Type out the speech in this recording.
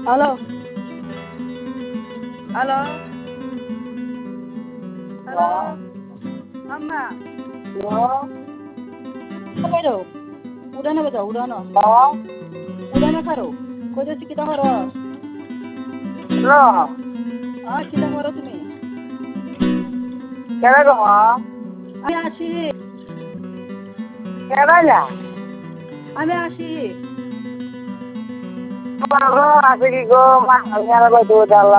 hello hello hello আম্মা বাইরো উড়ানো বাজাও উড়ানো উড়ানো খারো কইতেছি কিতা করো কিতা করো তুমি আমি আসি আমি আসি আছে কি গো